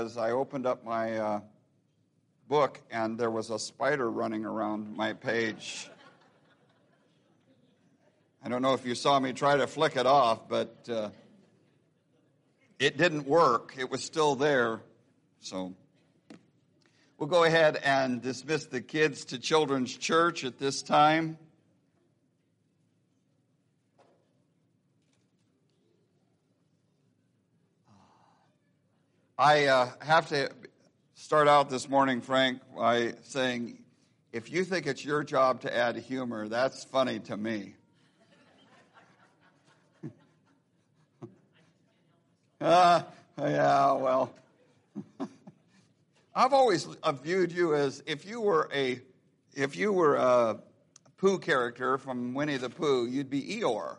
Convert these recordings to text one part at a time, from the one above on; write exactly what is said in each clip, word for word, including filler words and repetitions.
As I opened up my uh, book and there was a spider running around my page. I don't know if you saw me try to flick it off, but uh, it didn't work. It was still there. So we'll go ahead and dismiss the kids to Children's Church at this time. I uh, have to start out this morning, Frank, by saying, if you think it's your job to add humor, that's funny to me. uh, yeah, well, I've always viewed you as if you were a if you were a Pooh character from Winnie the Pooh, you'd be Eeyore.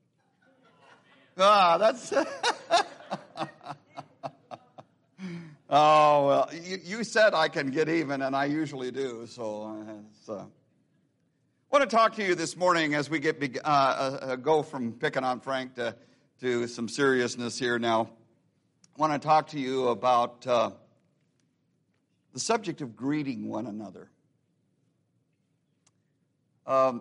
Ah, that's. Oh, well, you, you said I can get even, and I usually do. So uh, I want to talk to you this morning as we get uh, uh, go from picking on Frank to, to some seriousness here now. I want to talk to you about uh, the subject of greeting one another. Um,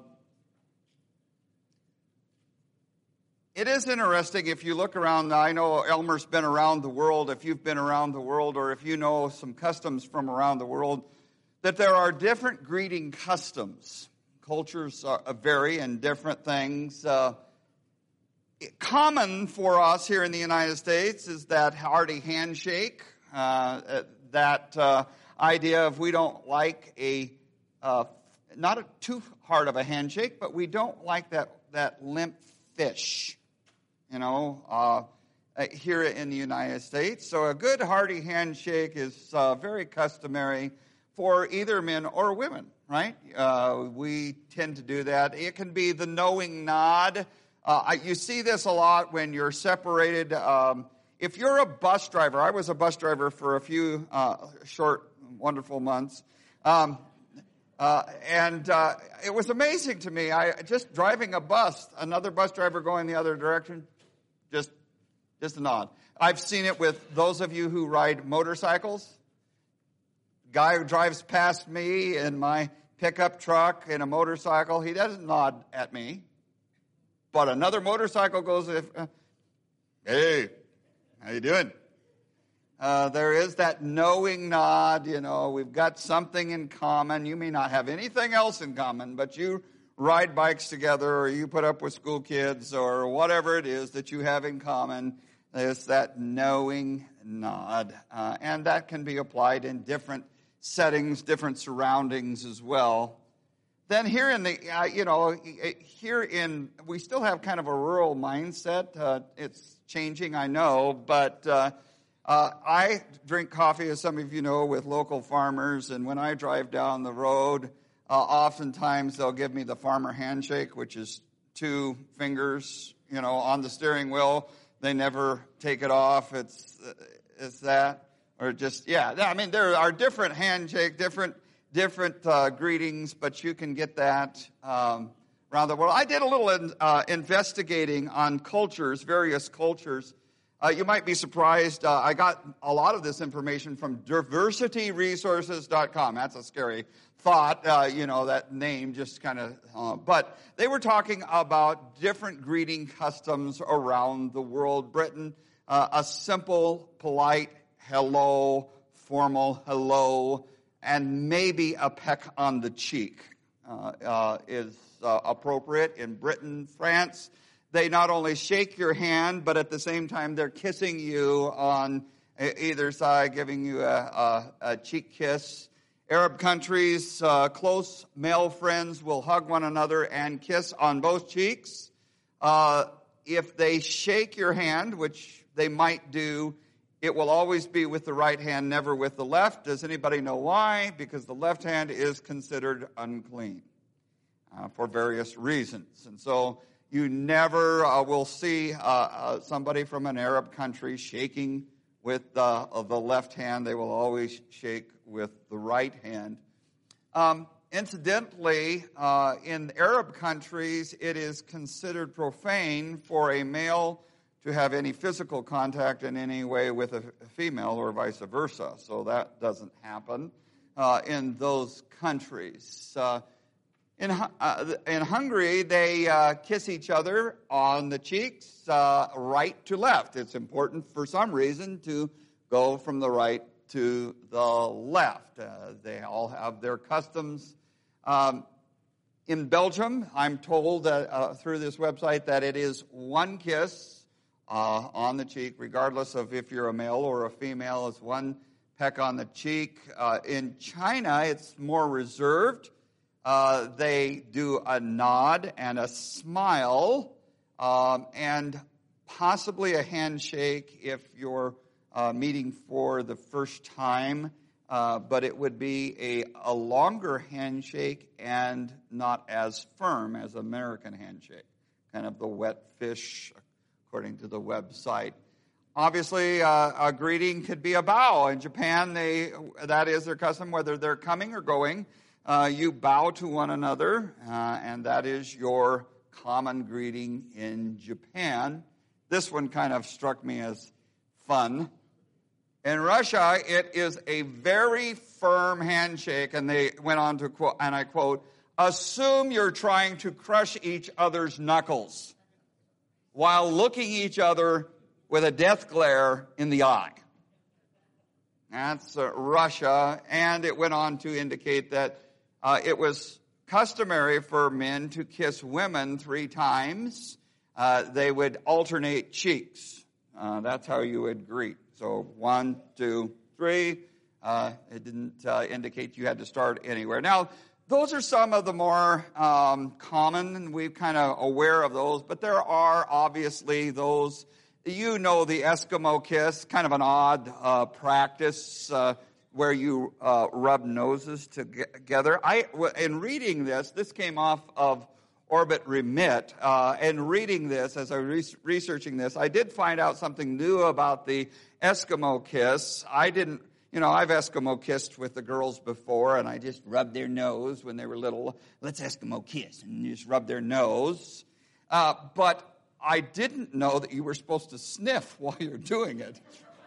It is interesting if you look around. I know Elmer's been around the world. If you've been around the world, or if you know some customs from around the world, that there are different greeting customs. Cultures are, vary in different things. Uh, common for us here in the United States is that hearty handshake. Uh, that uh, idea of we don't like a uh, not a too hard of a handshake, but we don't like that that limp fish. You know, uh, here in the United States. So a good hearty handshake is uh, very customary for either men or women, right? Uh, we tend to do that. It can be the knowing nod. Uh, you see this a lot when you're separated. Um, if you're a bus driver, I was a bus driver for a few uh, short, wonderful months. Um, Uh, and uh, it was amazing to me. I just driving a bus, another bus driver going the other direction, just just a nod. I've seen it with those of you who ride motorcycles. Guy who drives past me in my pickup truck in a motorcycle, he doesn't nod at me. But another motorcycle goes, uh, hey, how you doing? Uh, there is that knowing nod, you know, we've got something in common. You may not have anything else in common, but you ride bikes together, or you put up with school kids, or whatever it is that you have in common. There's that knowing nod. Uh, and that can be applied in different settings, different surroundings as well. Then here in the, uh, you know, here in, we still have kind of a rural mindset. Uh, it's changing, I know, but uh Uh, I drink coffee, as some of you know, with local farmers, and when I drive down the road, uh, oftentimes they'll give me the farmer handshake, which is two fingers, you know, on the steering wheel. They never take it off. It's it's that, or just yeah. I mean, there are different handshake, different different uh, greetings, but you can get that um, around the world. I did a little in, uh, investigating on cultures, various cultures. Uh, you might be surprised. Uh, I got a lot of this information from diversity resources dot com. That's a scary thought, uh, you know, that name just kind of, uh, but they were talking about different greeting customs around the world. Britain, uh, a simple, polite hello, formal hello, and maybe a peck on the cheek uh, uh, is uh, appropriate. In Britain, France, they not only shake your hand, but at the same time, they're kissing you on either side, giving you a, a, a cheek kiss. Arab countries, uh, close male friends will hug one another and kiss on both cheeks. Uh, if they shake your hand, which they might do, it will always be with the right hand, never with the left. Does anybody know why? Because the left hand is considered unclean uh, for various reasons. And so you never uh, will see uh, uh, somebody from an Arab country shaking with uh, the left hand. They will always shake with the right hand. Um, incidentally, uh, in Arab countries, it is considered profane for a male to have any physical contact in any way with a female or vice versa. So that doesn't happen uh, in those countries. Uh, in, uh, in Hungary, they uh, kiss each other on the cheeks, uh, right to left. It's important for some reason to go from the right to the left. Uh, they all have their customs. Um, in Belgium, I'm told that, uh, through this website that it is one kiss uh, on the cheek, regardless of if you're a male or a female. It's one peck on the cheek. Uh, in China, it's more reserved. Uh, they do a nod and a smile, um, and possibly a handshake if you're uh, meeting for the first time. Uh, but it would be a, a longer handshake and not as firm as American handshake, kind of the wet fish, according to the website. Obviously, uh, a greeting could be a bow. In Japan, they that is their custom, whether they're coming or going. Uh, you bow to one another, uh, and that is your common greeting in Japan. This one kind of struck me as fun. In Russia, it is a very firm handshake, and they went on to quote, and I quote, "Assume you're trying to crush each other's knuckles while looking each other with a death glare in the eye." That's uh, Russia, and it went on to indicate that uh, it was customary for men to kiss women three times. Uh, they would alternate cheeks. Uh, that's how you would greet. So one, two, three. Uh, it didn't uh, indicate you had to start anywhere. Now, those are some of the more um, common, and we're kind of aware of those. But there are obviously those, you know, the Eskimo kiss, kind of an odd uh, practice uh, where you uh, rub noses together. I, in reading this, this came off of Orbit Remit, uh, and reading this, as I was researching this, I did find out something new about the Eskimo kiss. I didn't, you know, I've Eskimo kissed with the girls before, and I just rubbed their nose when they were little. Let's Eskimo kiss, and you just rub their nose. Uh, but I didn't know that you were supposed to sniff while you're doing it.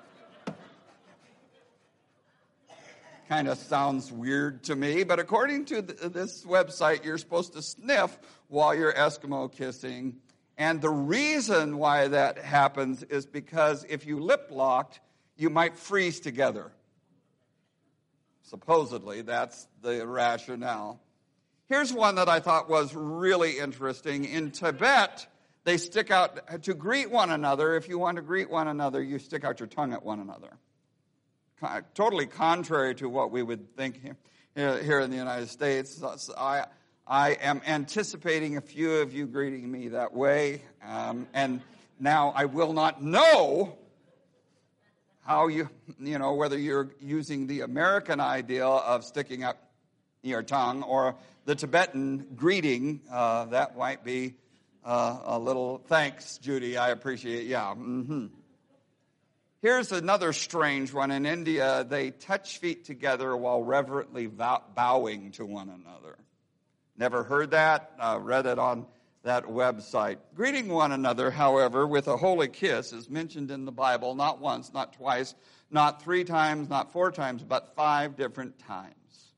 Kind of sounds weird to me, but according to th- this website, you're supposed to sniff while you're Eskimo kissing. And the reason why that happens is because if you lip locked, you might freeze together. Supposedly, that's the rationale. Here's one that I thought was really interesting. In Tibet, they stick out to greet one another. If you want to greet one another, you stick out your tongue at one another. Totally contrary to what we would think here, here in the United States. I, I am anticipating a few of you greeting me that way, um, and now I will not know how you, you know, whether you're using the American ideal of sticking up your tongue or the Tibetan greeting. Uh, that might be uh, a little, thanks, Judy, I appreciate it. Yeah, mm-hmm. Here's another strange one. In India, they touch feet together while reverently vow- bowing to one another. Never heard that. Uh, read it on that website. Greeting one another, however, with a holy kiss is mentioned in the Bible not once, not twice, not three times, not four times, but five different times.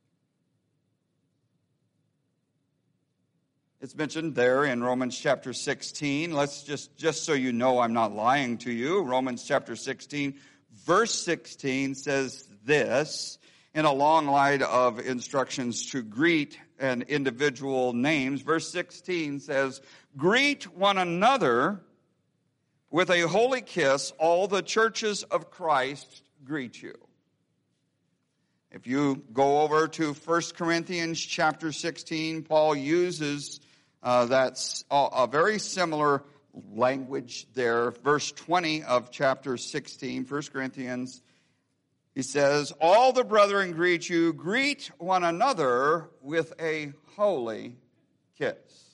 It's mentioned there in Romans chapter sixteen. Let's just, just so you know I'm not lying to you. Romans chapter sixteen, verse sixteen says this, in a long line of instructions to greet an individual names. Verse sixteen says, "Greet one another with a holy kiss. All the churches of Christ greet you." If you go over to First Corinthians chapter sixteen, Paul uses Uh, that's a, a very similar language there. Verse twenty of chapter sixteen, First Corinthians, he says, "All the brethren greet you. Greet one another with a holy kiss."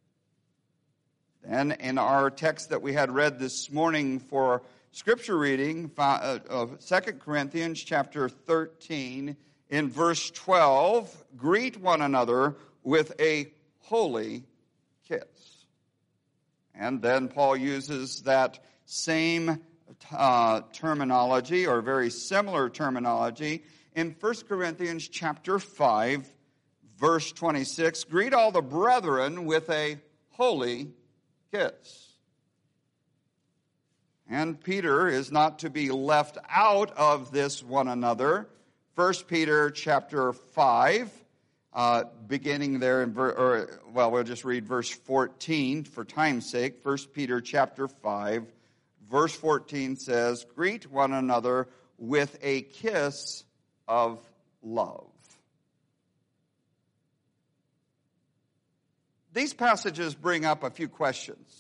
Then in our text that we had read this morning for scripture reading of Second Corinthians chapter thirteen, in verse twelve, "Greet one another with a holy kiss." And then Paul uses that same uh, terminology or very similar terminology in First Corinthians chapter five, verse twenty-six. Greet all the brethren with a holy kiss. And Peter is not to be left out of this one another. First Peter chapter five, uh, beginning there in, ver- or, well, we'll just read verse fourteen for time's sake. First Peter chapter five, verse fourteen says, greet one another with a kiss of love. These passages bring up a few questions.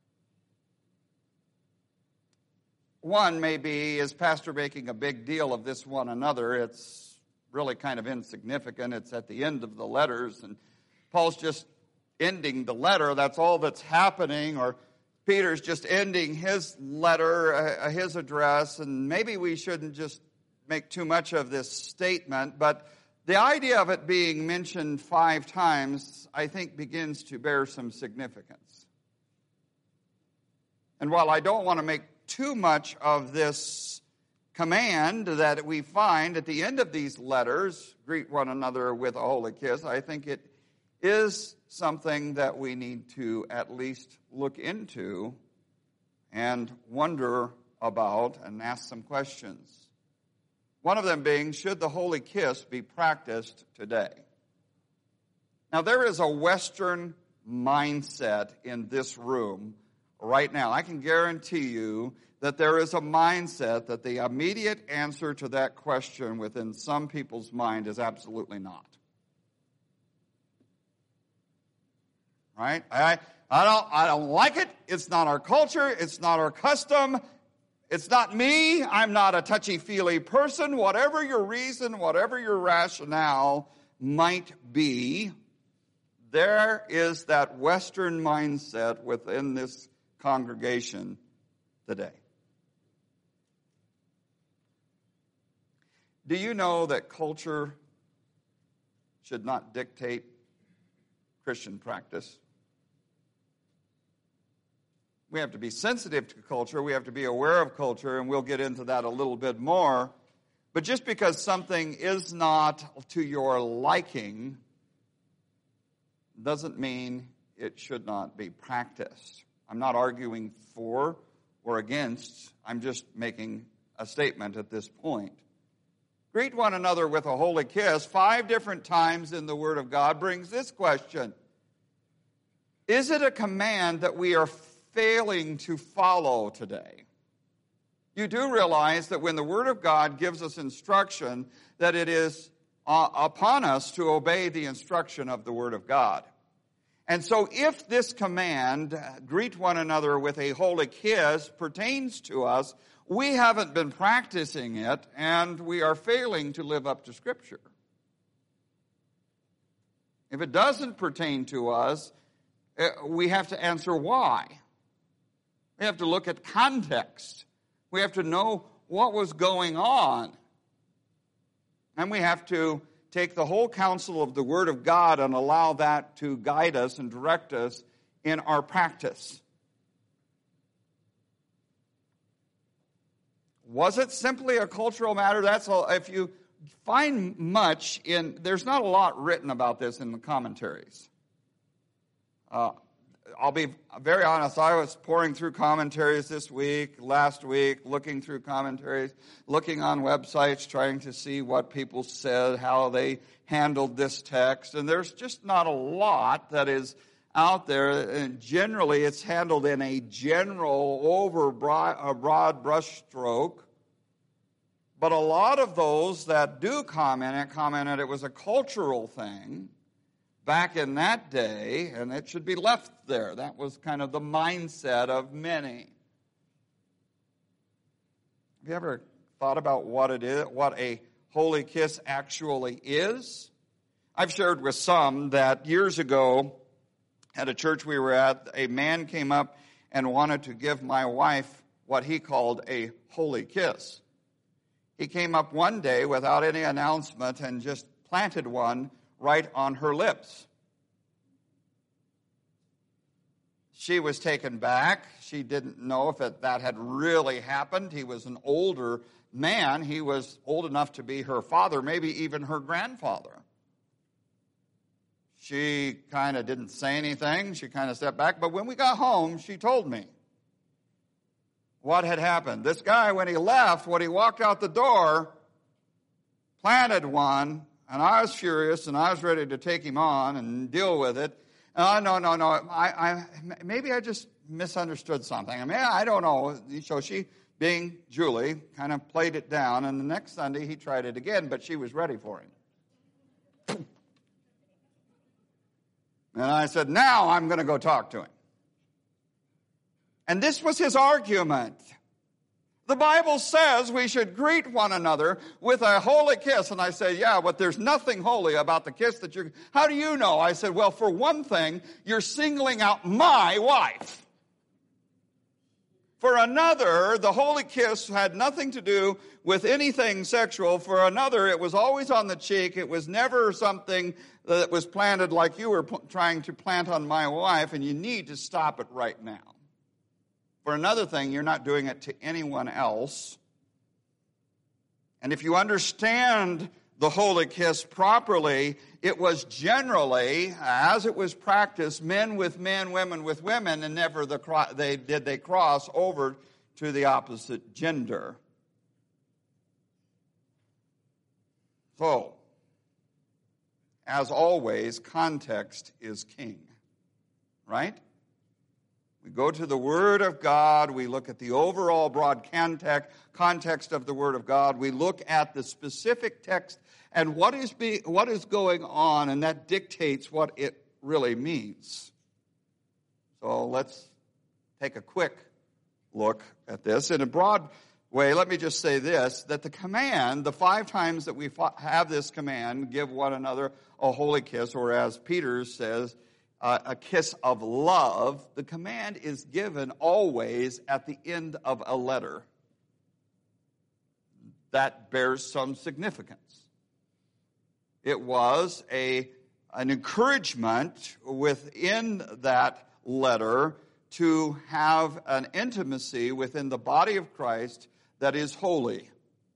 One may be, is Pastor making a big deal of this one another? It's really kind of insignificant. It's at the end of the letters, and Paul's just ending the letter. That's all that's happening. Or Peter's just ending his letter, uh, his address, and maybe we shouldn't just make too much of this statement, but the idea of it being mentioned five times, I think, begins to bear some significance. And while I don't want to make too much of this command that we find at the end of these letters, greet one another with a holy kiss, I think it is something that we need to at least look into and wonder about and ask some questions. One of them being, should the holy kiss be practiced today? Now, there is a Western mindset in this room right now. I can guarantee you that there is a mindset that the immediate answer to that question within some people's mind is absolutely not. Right? I, I don't, I don't like it. It's not our culture. It's not our custom. It's not me. I'm not a touchy-feely person. Whatever your reason, whatever your rationale might be, there is that Western mindset within this congregation today. Do you know that culture should not dictate Christian practice? We have to be sensitive to culture. We have to be aware of culture, and we'll get into that a little bit more. But just because something is not to your liking doesn't mean it should not be practiced. I'm not arguing for or against. I'm just making a statement at this point. Greet one another with a holy kiss. Five different times in the Word of God brings this question. Is it a command that we are failing to follow today? You do realize that when the Word of God gives us instruction, that it is uh, upon us to obey the instruction of the Word of God. And so if this command, greet one another with a holy kiss, pertains to us, we haven't been practicing it, and we are failing to live up to Scripture. If it doesn't pertain to us, we have to answer why. We have to look at context. We have to know what was going on. And we have to take the whole counsel of the Word of God and allow that to guide us and direct us in our practice. Was it simply a cultural matter? That's all. If you find much in, there's not a lot written about this in the commentaries. Uh, I'll be very honest, I was pouring through commentaries this week, last week, looking through commentaries, looking on websites, trying to see what people said, how they handled this text, and there's just not a lot that is out there, and generally it's handled in a general, over broad, a broad brushstroke, but a lot of those that do comment and commented it was a cultural thing back in that day, and it should be left there. That was kind of the mindset of many. Have you ever thought about what it is, what a holy kiss actually is? I've shared with some that years ago at a church we were at, a man came up and wanted to give my wife what he called a holy kiss. He came up one day without any announcement and just planted one right on her lips. She was taken back. She didn't know if it, that had really happened. He was an older man. He was old enough to be her father, maybe even her grandfather. She kind of didn't say anything. She kind of stepped back. But when we got home, she told me what had happened. This guy, when he left, when he walked out the door, planted one, and I was furious, and I was ready to take him on and deal with it. Oh, no, no, no. I, I, maybe I just misunderstood something. I mean, I don't know. So she, being Julie, kind of played it down, and the next Sunday he tried it again, but she was ready for him. And I said, now I'm going to go talk to him. And this was his argument. The Bible says we should greet one another with a holy kiss. And I said, yeah, but there's nothing holy about the kiss that you're... How do you know? I said, well, for one thing, you're singling out my wife. For another, the holy kiss had nothing to do with anything sexual. For another, it was always on the cheek. It was never something that was planted like you were pl- trying to plant on my wife, and you need to stop it right now. For another thing, you're not doing it to anyone else. And if you understand the holy kiss properly, it was generally, as it was practiced, men with men, women with women, and never the cro- they did they cross over to the opposite gender. So, as always, context is king, right? We go to the Word of God. We look at the overall broad context of the Word of God. We look at the specific text and what is be, what is going on, and that dictates what it really means. So let's take a quick look at this. In a broad way, let me just say this, that the command, the five times that we have this command, give one another a holy kiss, or as Peter says, Uh, a kiss of love, the command is given always at the end of a letter. That bears some significance. It was a, an encouragement within that letter to have an intimacy within the body of Christ that is holy.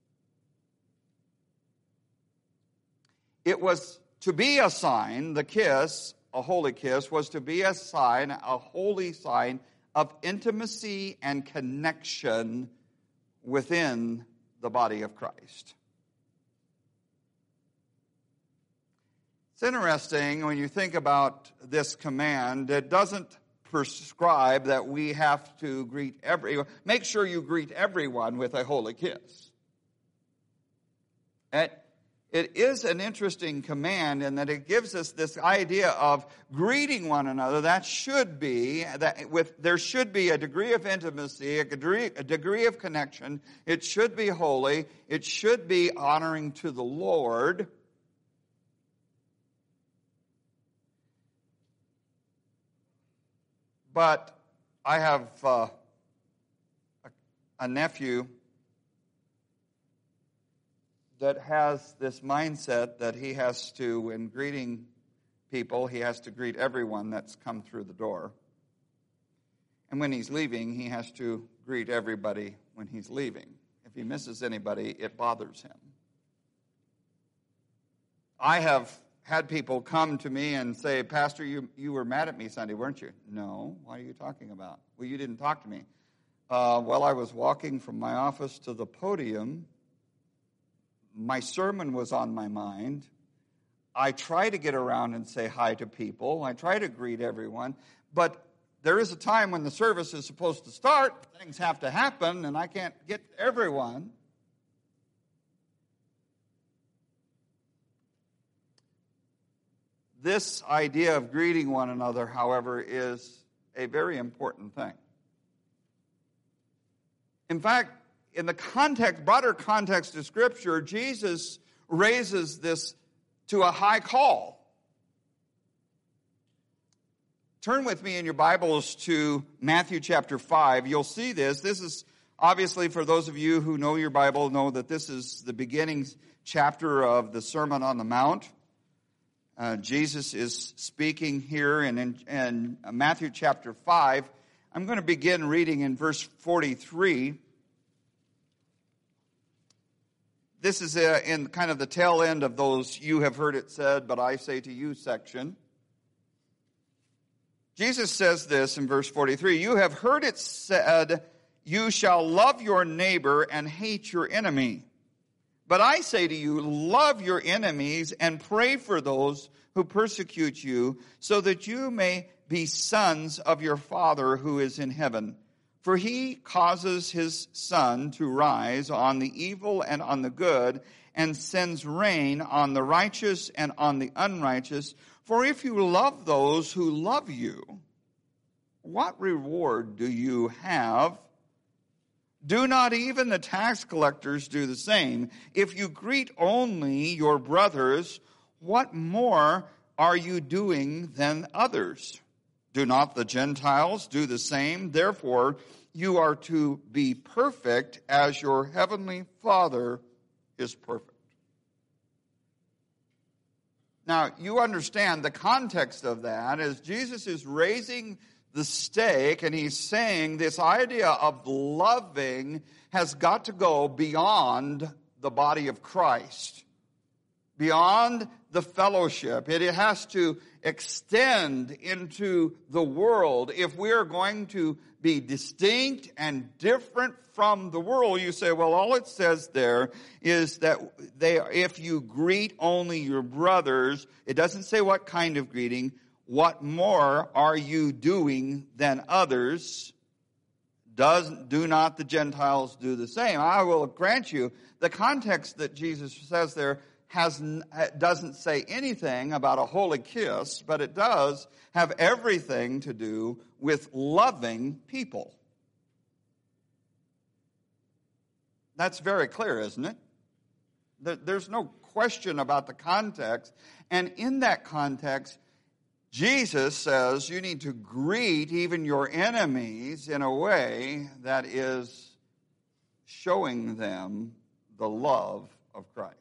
It was to be a sign, the kiss, a holy kiss, was to be a sign, a holy sign of intimacy and connection within the body of Christ. It's interesting when you think about this command, it doesn't prescribe that we have to greet everyone. Make sure you greet everyone with a holy kiss. And it is an interesting command in that it gives us this idea of greeting one another. That should be, that with there should be a degree of intimacy, a degree, a degree of connection. It should be holy. It should be honoring to the Lord. But I have uh, a, a nephew that has this mindset that he has to, when greeting people, he has to greet everyone that's come through the door. And when he's leaving, he has to greet everybody when he's leaving. If he misses anybody, it bothers him. I have had people come to me and say, Pastor, you, you were mad at me Sunday, weren't you? No. What are you talking about? Well, you didn't talk to me. Uh, well, I was walking from my office to the podium. My sermon was on my mind. I try to get around and say hi to people. I try to greet everyone. But there is a time when the service is supposed to start. Things have to happen, and I can't get to everyone. This idea of greeting one another, however, is a very important thing. In fact, in the context, broader context of Scripture, Jesus raises this to a high call. Turn with me in your Bibles to Matthew chapter five. You'll see this. This is obviously, for those of you who know your Bible, know that this is the beginning chapter of the Sermon on the Mount. Uh, Jesus is speaking here in, in, in Matthew chapter five. I'm going to begin reading in verse forty-three. This is uh, in kind of the tail end of those "you have heard it said, but I say to you" section. Jesus says this in verse forty-three, "You have heard it said, you shall love your neighbor and hate your enemy. But I say to you, love your enemies and pray for those who persecute you, so that you may be sons of your Father who is in heaven. For he causes his sun to rise on the evil and on the good, and sends rain on the righteous and on the unrighteous. For if you love those who love you, what reward do you have? Do not even the tax collectors do the same? If you greet only your brothers, what more are you doing than others? Do not the Gentiles do the same? Therefore, you are to be perfect as your heavenly Father is perfect." Now, you understand the context of that is Jesus is raising the stake, and he's saying this idea of loving has got to go beyond the body of Christ, beyond the fellowship. It has to extend into the world. If we're going to be distinct and different from the world, you say, well, all it says there is that they, if you greet only your brothers, it doesn't say what kind of greeting. What more are you doing than others? Does, do not the Gentiles do the same? I will grant you, the context that Jesus says there has, doesn't say anything about a holy kiss, but it does have everything to do with loving people. That's very clear, isn't it? There's no question about the context. And in that context, Jesus says you need to greet even your enemies in a way that is showing them the love of Christ.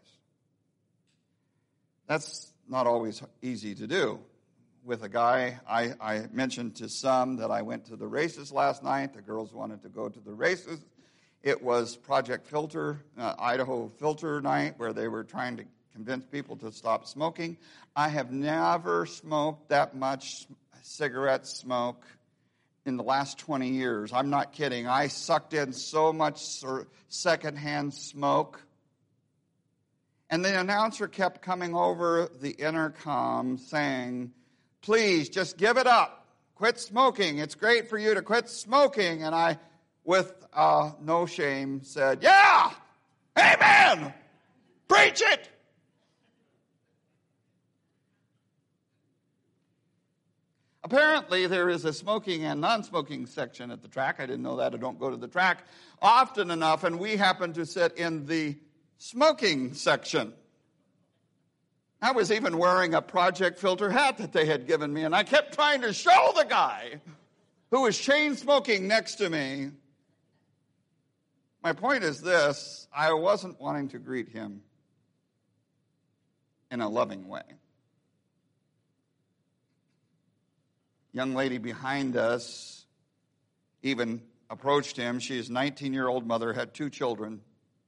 That's not always easy to do. With a guy, I, I mentioned to some that I went to the races last night. The girls wanted to go to the races. It was Project Filter, uh, Idaho Filter Night, where they were trying to convince people to stop smoking. I have never smoked that much cigarette smoke in the last twenty years. I'm not kidding. I sucked in so much secondhand smoke. And the announcer kept coming over the intercom saying, "Please, just give it up. Quit smoking. It's great for you to quit smoking." And I, with uh, no shame, said, "Yeah, amen. Preach it." Apparently, there is a smoking and non-smoking section at the track. I didn't know that. I don't go to the track often enough, and we happen to sit in the smoking section. I was even wearing a Project Filter hat that they had given me, and I kept trying to show the guy who was chain smoking next to me. My point is this: I wasn't wanting to greet him in a loving way. Young lady behind us even approached him. She is a nineteen-year-old mother, had two children.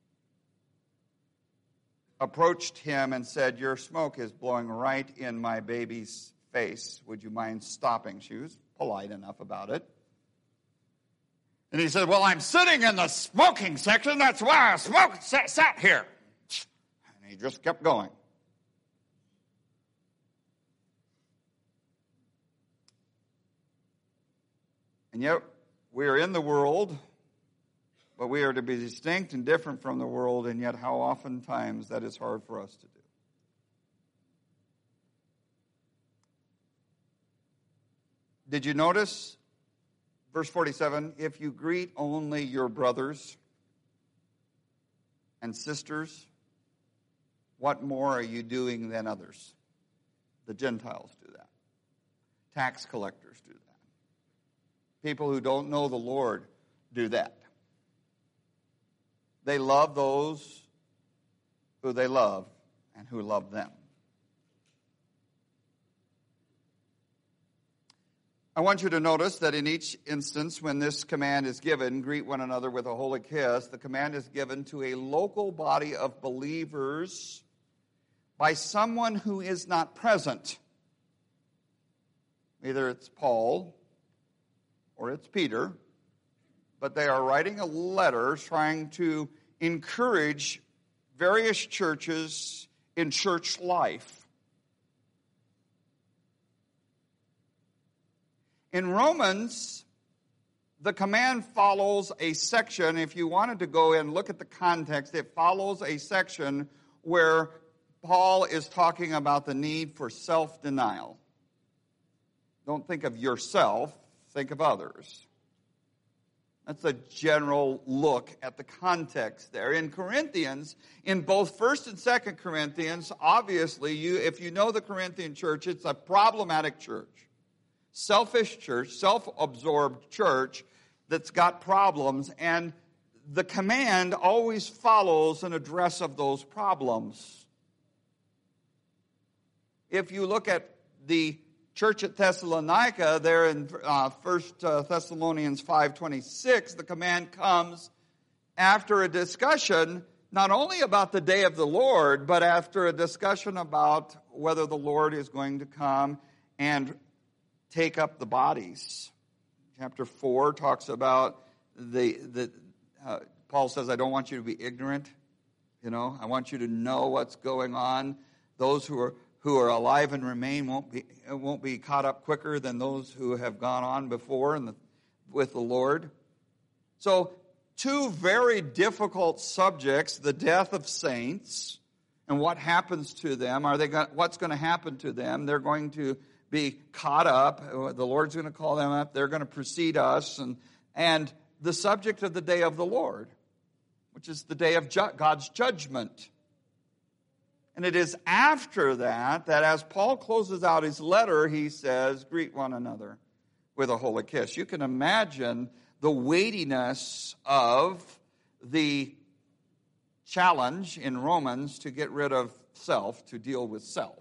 Approached him and said, "Your smoke is blowing right in my baby's face. Would you mind stopping?" She was polite enough about it. And he said, "Well, I'm sitting in the smoking section. That's why I smoke, sat, sat here." And he just kept going. And yet, we are in the world, but we are to be distinct and different from the world, and yet how oftentimes that is hard for us to do. Did you notice, verse forty-seven, if you greet only your brothers and sisters, what more are you doing than others? The Gentiles do that. Tax collectors do that. People who don't know the Lord do that. They love those who they love and who love them. I want you to notice that in each instance when this command is given, greet one another with a holy kiss, the command is given to a local body of believers by someone who is not present. Either it's Paul or it's Peter, but they are writing a letter trying to encourage various churches in church life. In Romans, the command follows a section. If you wanted to go and look at the context, it follows a section where Paul is talking about the need for self-denial. Don't think of yourself, think of others. That's a general look at the context there. In Corinthians, in both First and Second Corinthians, obviously, you, if you know the Corinthian church, it's a problematic church. Selfish church, self-absorbed church that's got problems, and the command always follows an address of those problems. If you look at the church at Thessalonica, there in uh, First Thessalonians five twenty-six, the command comes after a discussion not only about the day of the Lord, but after a discussion about whether the Lord is going to come and take up the bodies. Chapter four talks about the, the uh, Paul says, I don't want you to be ignorant. You know, I want you to know what's going on. Those who are who are alive and remain won't be won't be caught up quicker than those who have gone on before in the, with the Lord. So, two very difficult subjects: the death of saints and what happens to them. Are they going, what's going to happen to them? They're going to be caught up. The Lord's going to call them up. They're going to precede us. And, and the subject of the day of the Lord, which is the day of ju- God's judgment. And it is after that, that as Paul closes out his letter, he says, greet one another with a holy kiss. You can imagine the weightiness of the challenge in Romans to get rid of self, to deal with self.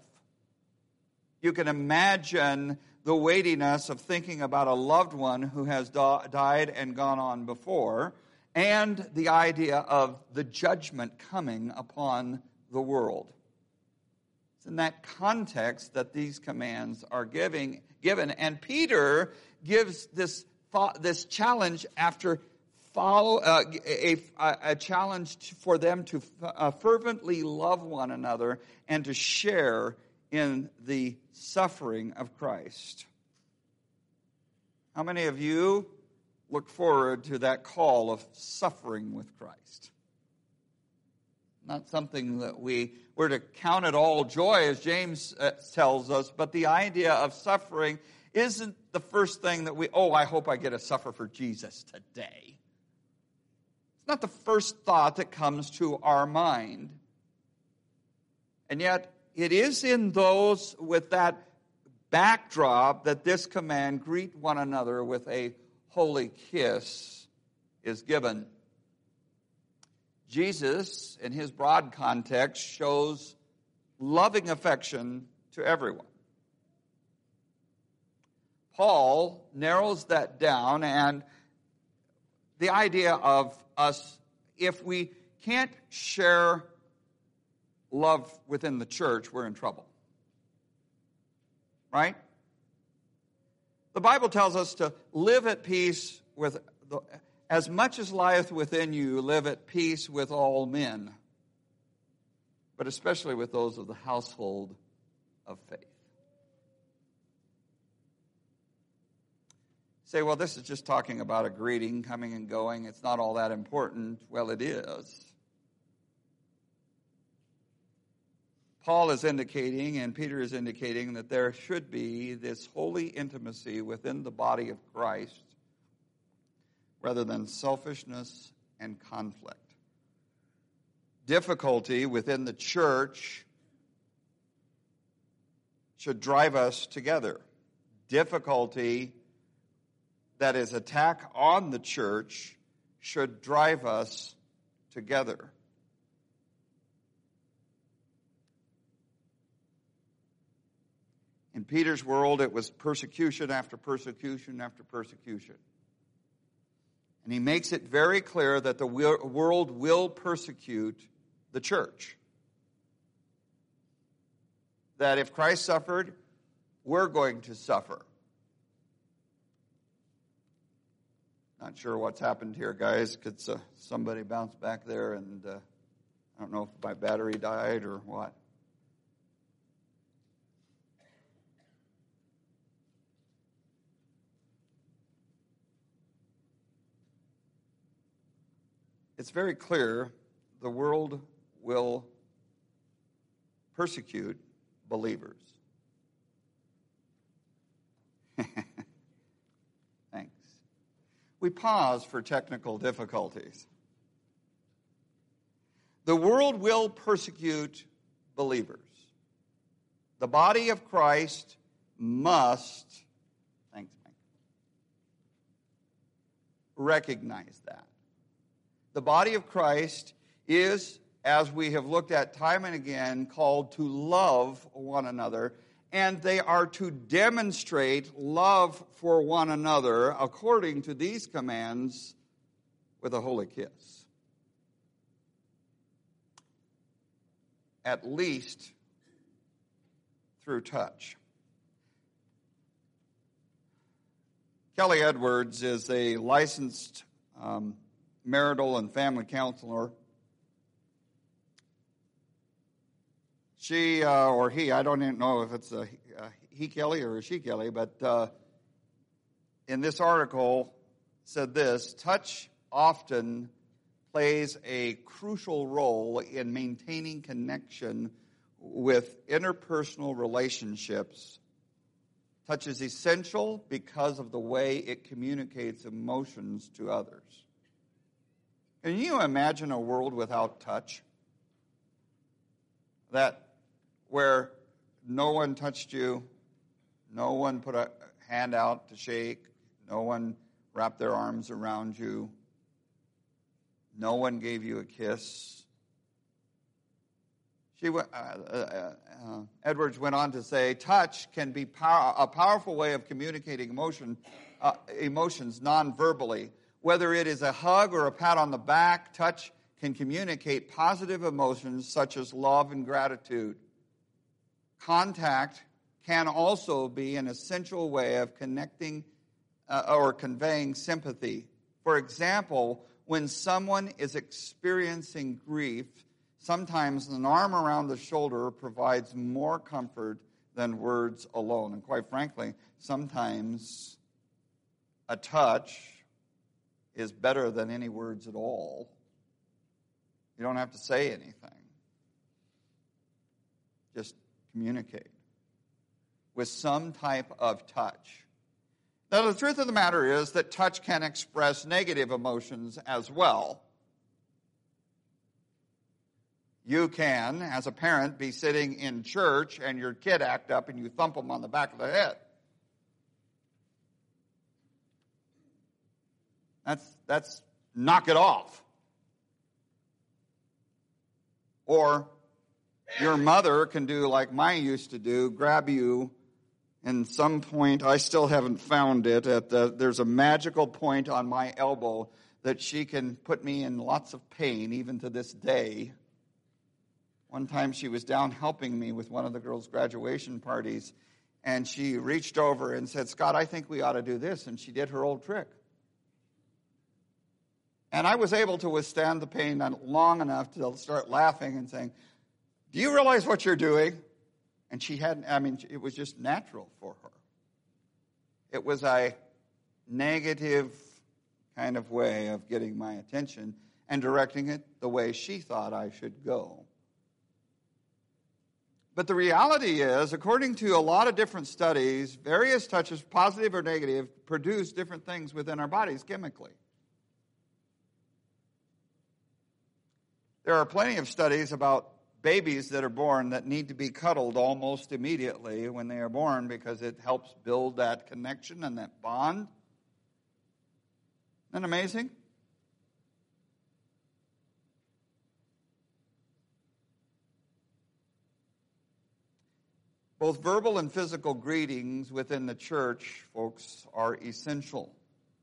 You can imagine the weightiness of thinking about a loved one who has di- died and gone on before, and the idea of the judgment coming upon the world. It's in that context that these commands are giving, given. And Peter gives this thought, this challenge after follow uh, a, a, a challenge for them to uh, fervently love one another and to share in the suffering of Christ. How many of you look forward to that call of suffering with Christ? Not something that we were to count it all joy, as James uh, tells us, but the idea of suffering isn't the first thing that we, oh, I hope I get to suffer for Jesus today. It's not the first thought that comes to our mind. And yet, it is in those with that backdrop that this command, greet one another with a holy kiss, is given. Jesus, in his broad context, shows loving affection to everyone. Paul narrows that down, and the idea of us, if we can't share love within the church, we're in trouble. Right? The Bible tells us to live at peace with, the, as much as lieth within you, live at peace with all men, but especially with those of the household of faith. Say, well, this is just talking about a greeting, coming and going. It's not all that important. Well, it is. Paul is indicating, and Peter is indicating, that there should be this holy intimacy within the body of Christ rather than selfishness and conflict. Difficulty within the church should drive us together. Difficulty that is attack on the church should drive us together. In Peter's world, it was persecution after persecution after persecution. And he makes it very clear that the world will persecute the church. That if Christ suffered, we're going to suffer. Not sure what's happened here, guys. Could uh, somebody bounce back there and uh, I don't know if my battery died or what. It's very clear the world will persecute believers. Thanks. We pause for technical difficulties. The world will persecute believers. The body of Christ must, thanks, Mike, recognize that. The body of Christ is, as we have looked at time and again, called to love one another, and they are to demonstrate love for one another according to these commands with a holy kiss. At least through touch. Kelly Edwards is a licensed um, marital and family counselor. She uh, or he, I don't even know if it's a, a he Kelly or a she Kelly, but uh, in this article said this: touch often plays a crucial role in maintaining connection with interpersonal relationships. Touch is essential because of the way it communicates emotions to others. Can you imagine a world without touch? That where no one touched you, no one put a hand out to shake, no one wrapped their arms around you, no one gave you a kiss. She uh, uh, uh, Edwards went on to say, touch can be power, a powerful way of communicating emotion, uh, emotions non-verbally. Whether it is a hug or a pat on the back, touch can communicate positive emotions such as love and gratitude. Contact can also be an essential way of connecting uh, or conveying sympathy. For example, when someone is experiencing grief, sometimes an arm around the shoulder provides more comfort than words alone. And quite frankly, sometimes a touch is better than any words at all. You don't have to say anything. Just communicate with some type of touch. Now, the truth of the matter is that touch can express negative emotions as well. You can, as a parent, be sitting in church and your kid act up and you thump them on the back of the head. That's, that's knock it off. Or your mother can do like mine used to do, grab you, and some point, I still haven't found it, at the, there's a magical point on my elbow that she can put me in lots of pain, even to this day. One time she was down helping me with one of the girls' graduation parties, and she reached over and said, Scott, I think we ought to do this, and she did her old trick. And I was able to withstand the pain long enough to start laughing and saying, do you realize what you're doing? And she hadn't, I mean, it was just natural for her. It was a negative kind of way of getting my attention and directing it the way she thought I should go. But the reality is, according to a lot of different studies, various touches, positive or negative, produce different things within our bodies chemically. There are plenty of studies about babies that are born that need to be cuddled almost immediately when they are born because it helps build that connection and that bond. Isn't that amazing? Both verbal and physical greetings within the church, folks, are essential.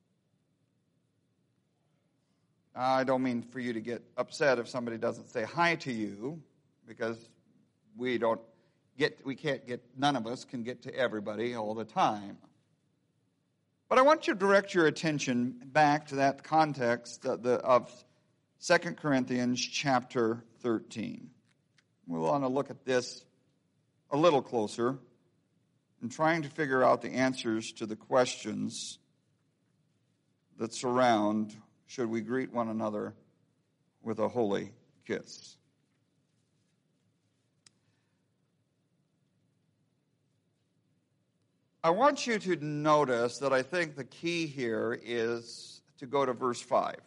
I don't mean for you to get upset if somebody doesn't say hi to you, because we don't get, we can't get, none of us can get to everybody all the time. But I want you to direct your attention back to that context of, the, of Second Corinthians chapter thirteen. We want to look at this a little closer and trying to figure out the answers to the questions that surround, should we greet one another with a holy kiss? I want you to notice that I think the key here is to go to verse five.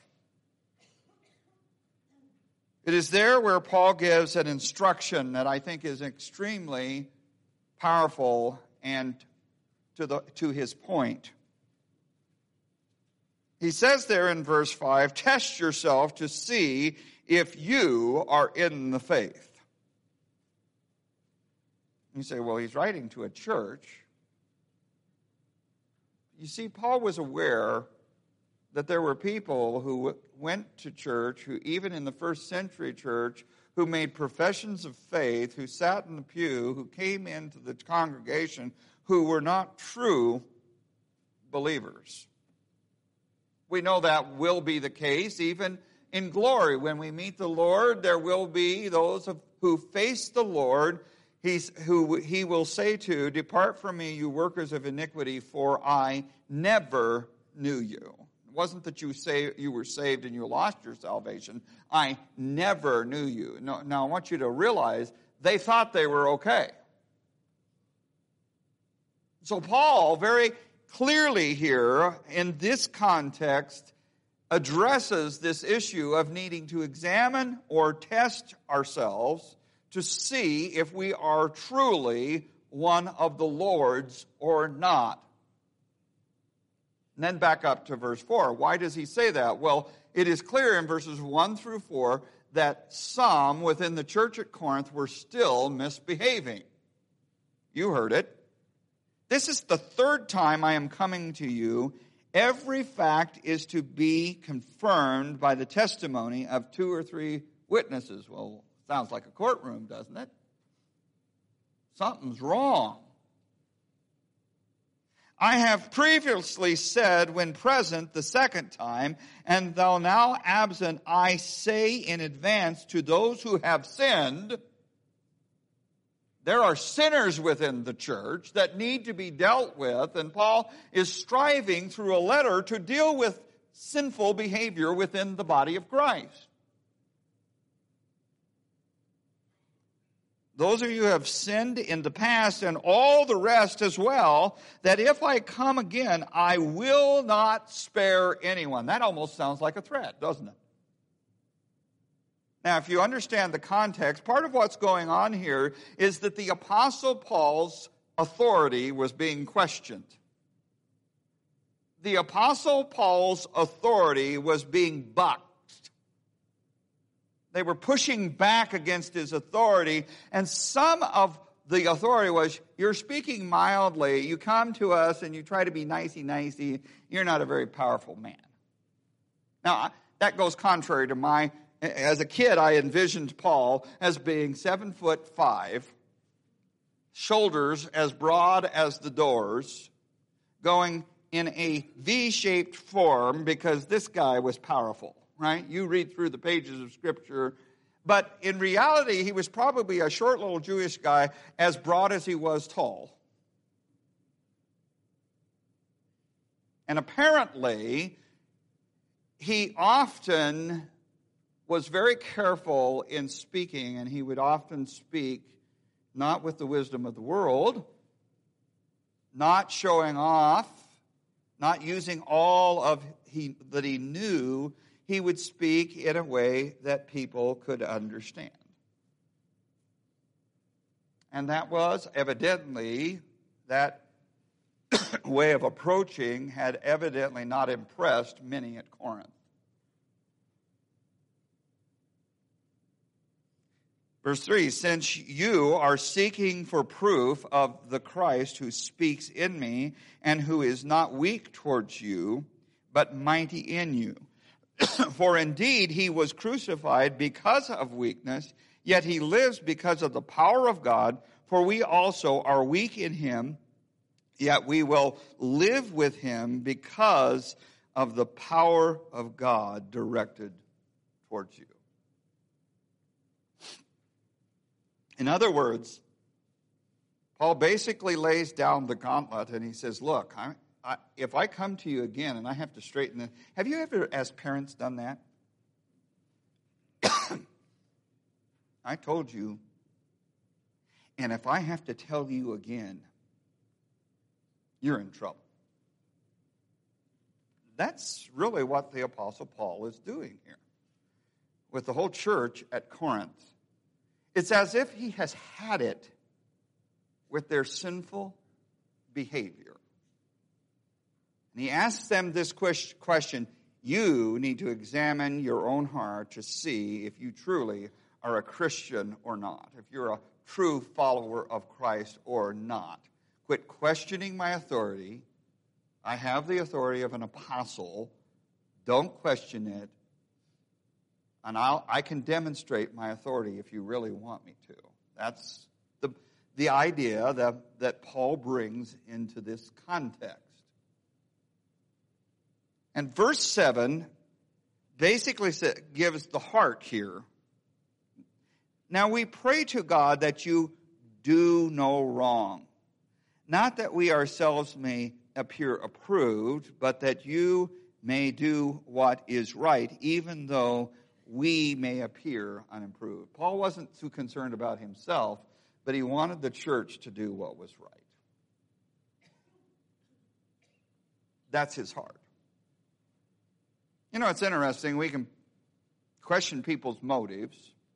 It is there where Paul gives an instruction that I think is extremely powerful and to the to his point. He says there in verse five, test yourself to see if you are in the faith. You say, well, he's writing to a church. You see, Paul was aware that there were people who went to church, who even in the first century church, who made professions of faith, who sat in the pew, who came into the congregation, who were not true believers. We know that will be the case even in glory. When we meet the Lord, there will be those who face the Lord, He's, who he will say to, depart from me, you workers of iniquity, for I never knew you. It wasn't that you say you were saved and you lost your salvation. I never knew you. No, now, I want you to realize they thought they were okay. So Paul, very clearly here, in this context, addresses this issue of needing to examine or test ourselves to see if we are truly one of the Lord's or not. And then back up to verse four. Why does he say that? Well, it is clear in verses one through four that some within the church at Corinth were still misbehaving. You heard it. This is the third time I am coming to you. Every fact is to be confirmed by the testimony of two or three witnesses. Well, sounds like a courtroom, doesn't it? Something's wrong. I have previously said when present the second time, and though now absent, I say in advance to those who have sinned. There are sinners within the church that need to be dealt with, and Paul is striving through a letter to deal with sinful behavior within the body of Christ. Those of you who have sinned in the past and all the rest as well, that if I come again, I will not spare anyone. That almost sounds like a threat, doesn't it? Now, if you understand the context, part of what's going on here is that the Apostle Paul's authority was being questioned. The Apostle Paul's authority was being bucked. They were pushing back against his authority, and some of the authority was, you're speaking mildly, you come to us and you try to be nicey-nicey, you're not a very powerful man. Now, that goes contrary to my, as a kid, I envisioned Paul as being seven foot five, shoulders as broad as the doors, going in a V-shaped form because this guy was powerful. Right? You read through the pages of Scripture. But in reality, he was probably a short little Jewish guy, as broad as he was tall. And apparently, he often was very careful in speaking, and he would often speak not with the wisdom of the world, not showing off, not using all of he, that he knew. He would speak in a way that people could understand. And that was evidently, that way of approaching had evidently not impressed many at Corinth. Verse three, since you are seeking for proof of the Christ who speaks in me and who is not weak towards you, but mighty in you. For indeed he was crucified because of weakness, yet he lives because of the power of God. For we also are weak in him, yet we will live with him because of the power of God directed towards you. In other words, Paul basically lays down the gauntlet and he says, look, I, I, if I come to you again and I have to straighten it, have you ever, as parents, done that? I told you, and if I have to tell you again, you're in trouble. That's really what the Apostle Paul is doing here with the whole church at Corinth. It's as if he has had it with their sinful behavior. And he asks them this question, you need to examine your own heart to see if you truly are a Christian or not, if you're a true follower of Christ or not. Quit questioning my authority. I have the authority of an apostle. Don't question it. And I'll, I can demonstrate my authority if you really want me to. That's the, the idea that, that Paul brings into this context. And verse seven basically gives the heart here. Now we pray to God that you do no wrong. Not that we ourselves may appear approved, but that you may do what is right, even though we may appear unimproved. Paul wasn't too concerned about himself, but he wanted the church to do what was right. That's his heart. You know, it's interesting. We can question people's motives.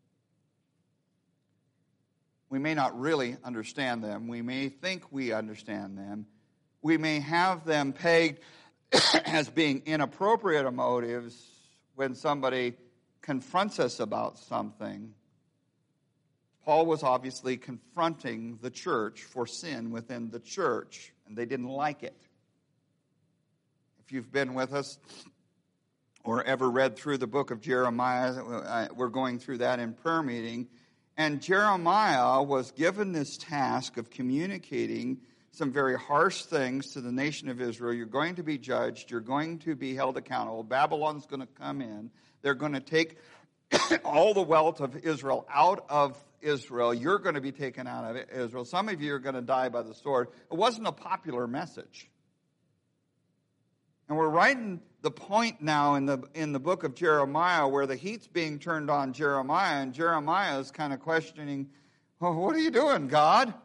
We may not really understand them. We may think we understand them. We may have them pegged as being inappropriate motives when somebody confronts us about something. Paul was obviously confronting the church for sin within the church, and they didn't like it. If you've been with us or ever read through the book of Jeremiah, we're going through that in prayer meeting, and Jeremiah was given this task of communicating some very harsh things to the nation of Israel. You're going to be judged. You're going to be held accountable. Babylon's going to come in. They're going to take all the wealth of Israel out of Israel. You're going to be taken out of Israel. Some of you are going to die by the sword. It wasn't a popular message. And we're right in the point now in the in the book of Jeremiah where the heat's being turned on Jeremiah, and Jeremiah is kind of questioning, oh, what are you doing, God?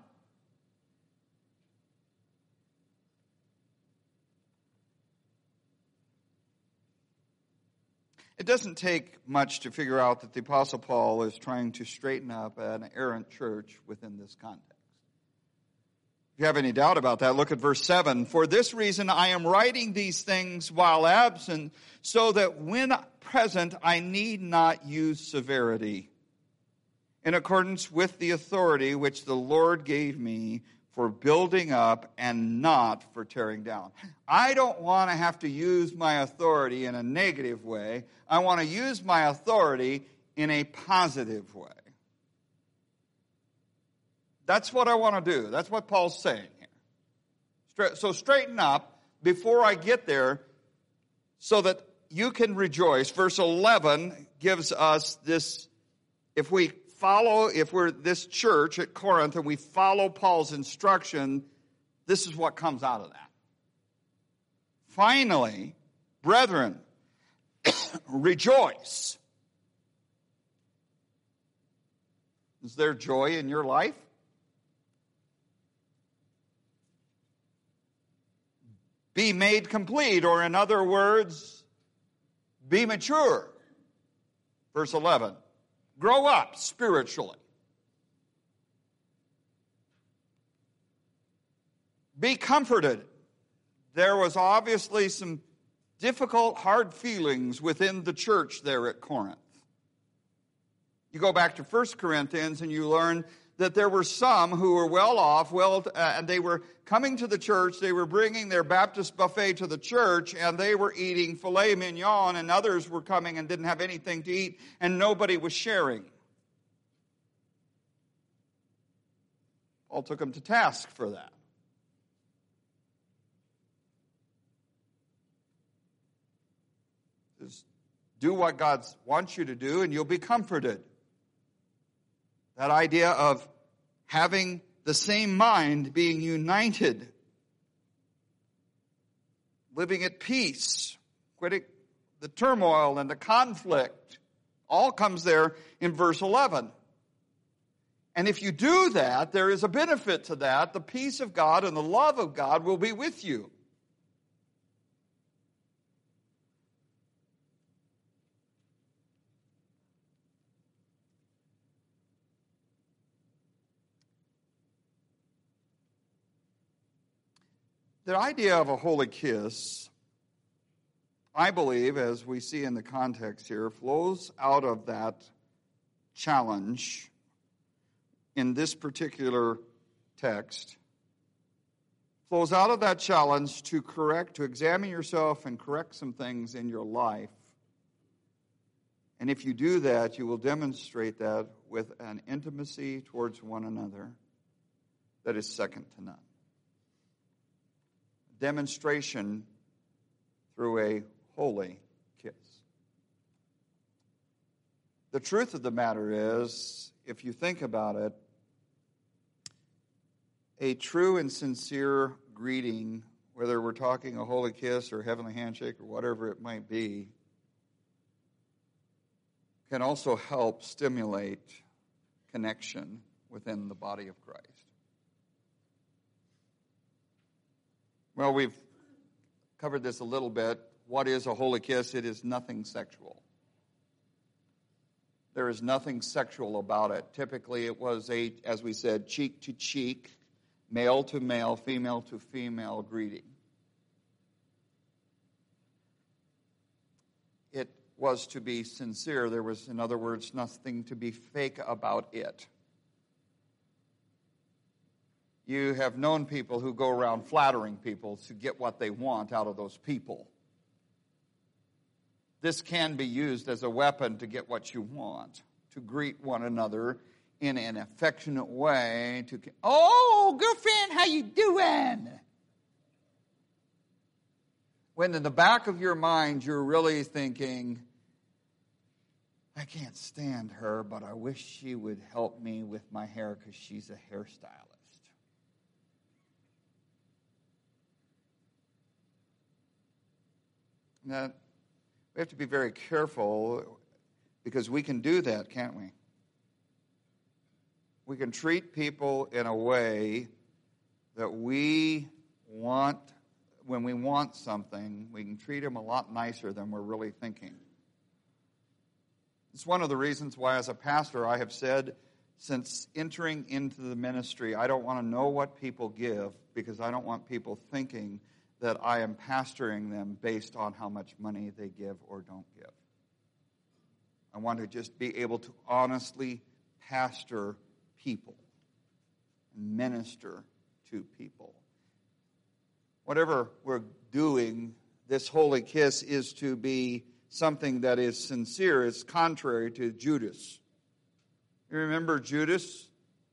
It doesn't take much to figure out that the Apostle Paul is trying to straighten up an errant church within this context. If you have any doubt about that, look at verse seven. For this reason I am writing these things while absent, so that when present I need not use severity, in accordance with the authority which the Lord gave me for building up and not for tearing down. I don't want to have to use my authority in a negative way. I want to use my authority in a positive way. That's what I want to do. That's what Paul's saying here. So straighten up before I get there so that you can rejoice. Verse eleven gives us this, if we follow, if we're this church at Corinth and we follow Paul's instruction, this is what comes out of that. Finally, brethren, rejoice. Is there joy in your life? Be made complete, or in other words, be mature. Verse eleven. Grow up spiritually. Be comforted. There was obviously some difficult, hard feelings within the church there at Corinth. You go back to First Corinthians and you learn that there were some who were well off, well, uh, and they were coming to the church, they were bringing their Baptist buffet to the church, and they were eating filet mignon, and others were coming and didn't have anything to eat, and nobody was sharing. Paul took them to task for that. Just do what God wants you to do, and you'll be comforted. That idea of having the same mind, being united, living at peace, quitting the turmoil and the conflict, all comes there in verse eleven. And if you do that, there is a benefit to that. The peace of God and the love of God will be with you. The idea of a holy kiss, I believe, as we see in the context here, flows out of that challenge in this particular text. Flows out of that challenge to correct, to examine yourself and correct some things in your life. And if you do that, you will demonstrate that with an intimacy towards one another that is second to none. Demonstration through a holy kiss. The truth of the matter is, if you think about it, a true and sincere greeting, whether we're talking a holy kiss or heavenly handshake or whatever it might be, can also help stimulate connection within the body of Christ. Well, we've covered this a little bit. What is a holy kiss? It is nothing sexual. There is nothing sexual about it. Typically, it was a, as we said, cheek to cheek, male to male, female to female greeting. It was to be sincere. There was, in other words, nothing to be fake about it. You have known people who go around flattering people to get what they want out of those people. This can be used as a weapon to get what you want, to greet one another in an affectionate way. To, oh, girlfriend, how you doing? When in the back of your mind you're really thinking, I can't stand her, but I wish she would help me with my hair because she's a hairstylist. Now, we have to be very careful because we can do that, can't we? We can treat people in a way that we want, when we want something, we can treat them a lot nicer than we're really thinking. It's one of the reasons why, as a pastor, I have said since entering into the ministry, I don't want to know what people give because I don't want people thinking that I am pastoring them based on how much money they give or don't give. I want to just be able to honestly pastor people and minister to people. Whatever we're doing, this holy kiss is to be something that is sincere. It's contrary to Judas. You remember Judas?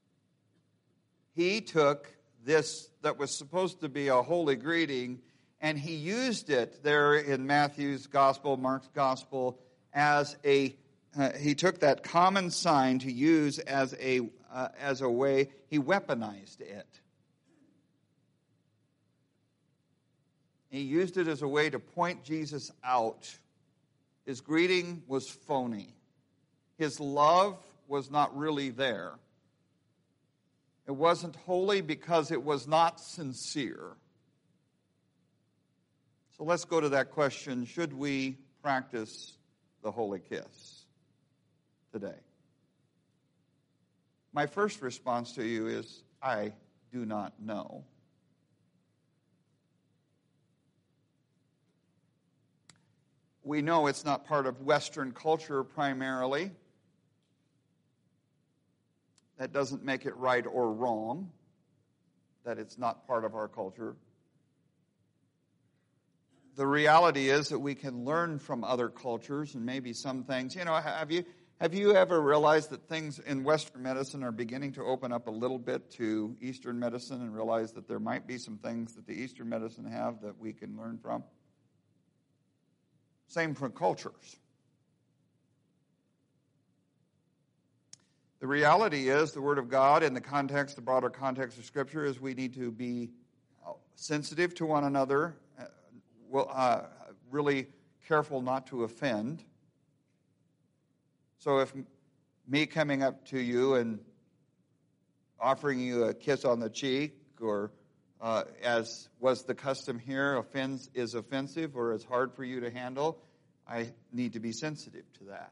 He took this that was supposed to be a holy greeting, and he used it there in Matthew's gospel, Mark's gospel, as a, uh, he took that common sign to use as a, uh, as a way, he weaponized it. He used it as a way to point Jesus out. His greeting was phony. His love was not really there. It wasn't holy because it was not sincere. So let's go to that question. Should we practice the holy kiss today? My first response to you is, I do not know. We know it's not part of Western culture primarily. That doesn't make it right or wrong, that it's not part of our culture. The reality is that we can learn from other cultures and maybe some things. You know, have you have you ever realized that things in Western medicine are beginning to open up a little bit to Eastern medicine and realize that there might be some things that the Eastern medicine have that we can learn from? Same for cultures. The reality is the Word of God in the context, the broader context of Scripture, is we need to be sensitive to one another, uh, well, uh, really careful not to offend. So if me coming up to you and offering you a kiss on the cheek, or uh, as was the custom here, offends is offensive or is hard for you to handle, I need to be sensitive to that.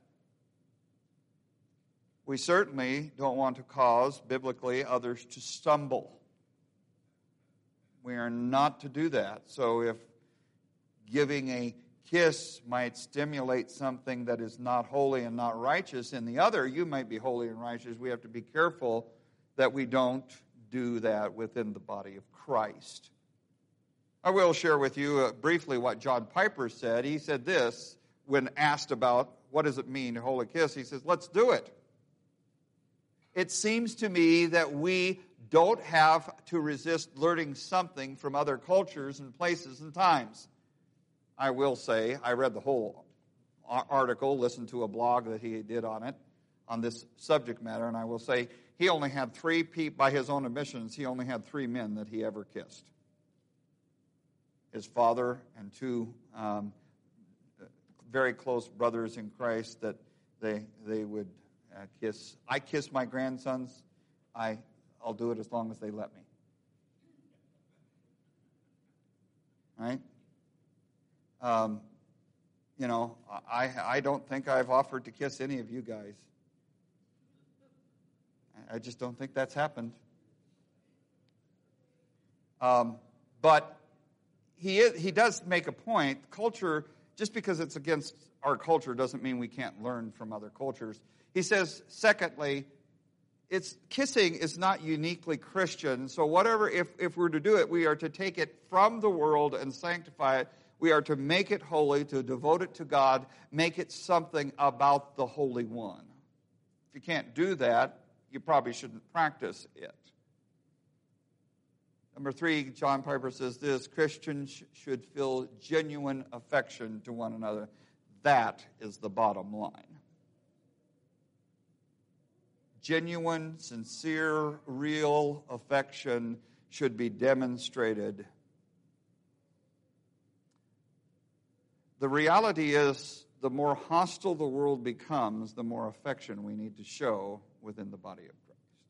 We certainly don't want to cause, biblically, others to stumble. We are not to do that. So if giving a kiss might stimulate something that is not holy and not righteous in the other, you might be holy and righteous. We have to be careful that we don't do that within the body of Christ. I will share with you uh, briefly what John Piper said. He said this when asked about what does it mean to hold a kiss. He says, let's do it. It seems to me that we don't have to resist learning something from other cultures and places and times. I will say, I read the whole article, listened to a blog that he did on it, on this subject matter, and I will say he only had three people, by his own admissions, he only had three men that he ever kissed. His father and two um, very close brothers in Christ that they they would uh, kiss. I kiss my grandsons. I, I'll do it as long as they let me. Right? Um, you know, I I don't think I've offered to kiss any of you guys. I just don't think that's happened. Um, but he is, he does make a point. Culture, just because it's against our culture doesn't mean we can't learn from other cultures. He says, secondly, it's kissing is not uniquely Christian. So whatever, if, if we're to do it, we are to take it from the world and sanctify it. We are to make it holy, to devote it to God, make it something about the Holy One. If you can't do that, you probably shouldn't practice it. Number three, John Piper says this: Christians should feel genuine affection to one another. That is the bottom line. Genuine, sincere, real affection should be demonstrated. The reality is, the more hostile the world becomes, the more affection we need to show within the body of Christ.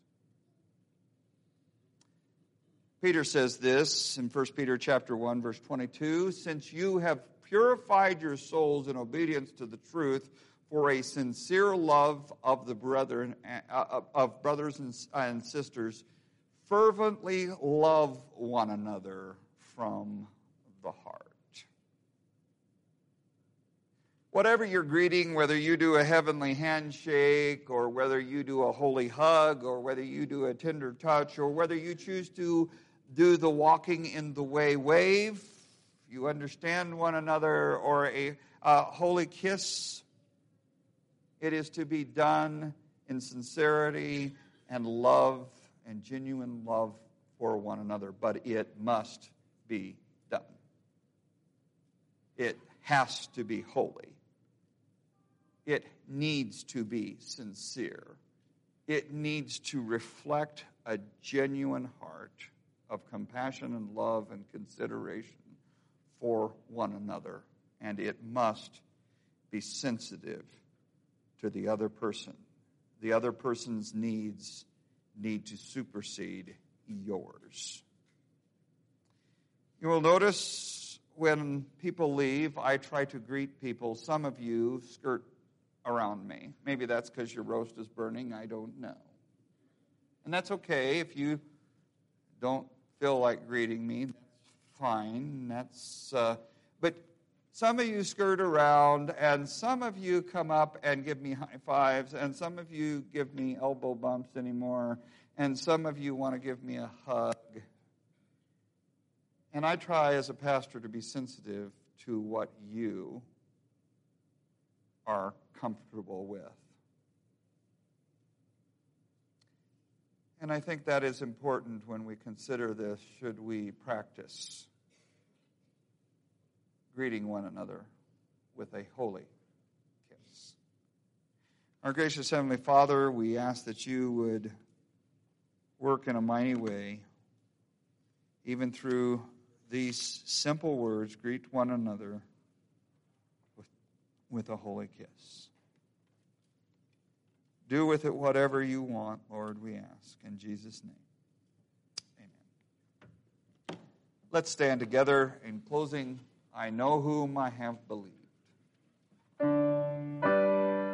Peter says this in First Peter chapter one, verse twenty-two, since you have purified your souls in obedience to the truth for a sincere love of the brethren, of brothers and sisters, fervently love one another from the heart. Whatever you're greeting, whether you do a heavenly handshake, or whether you do a holy hug, or whether you do a tender touch, or whether you choose to do the walking in the way wave, you understand one another, or a, a holy kiss, it is to be done in sincerity and love and genuine love for one another, but it must be done. It has to be holy. It needs to be sincere. It needs to reflect a genuine heart of compassion and love and consideration for one another. And it must be sensitive to the other person. The other person's needs need to supersede yours. You will notice when people leave, I try to greet people. Some of you skirt around me. Maybe that's because your roast is burning. I don't know. And that's okay. If you don't feel like greeting me, that's fine. That's uh, but Some of you skirt around, and some of you come up and give me high fives, and some of you give me elbow bumps anymore, and some of you want to give me a hug. And I try as a pastor to be sensitive to what you are comfortable with. And I think that is important when we consider this. Should we practice greeting one another with a holy kiss? Our gracious Heavenly Father, we ask that you would work in a mighty way, even through these simple words, greet one another with, with a holy kiss. Do with it whatever you want, Lord, we ask. In Jesus' name, amen. Let's stand together in closing. I know whom I have believed.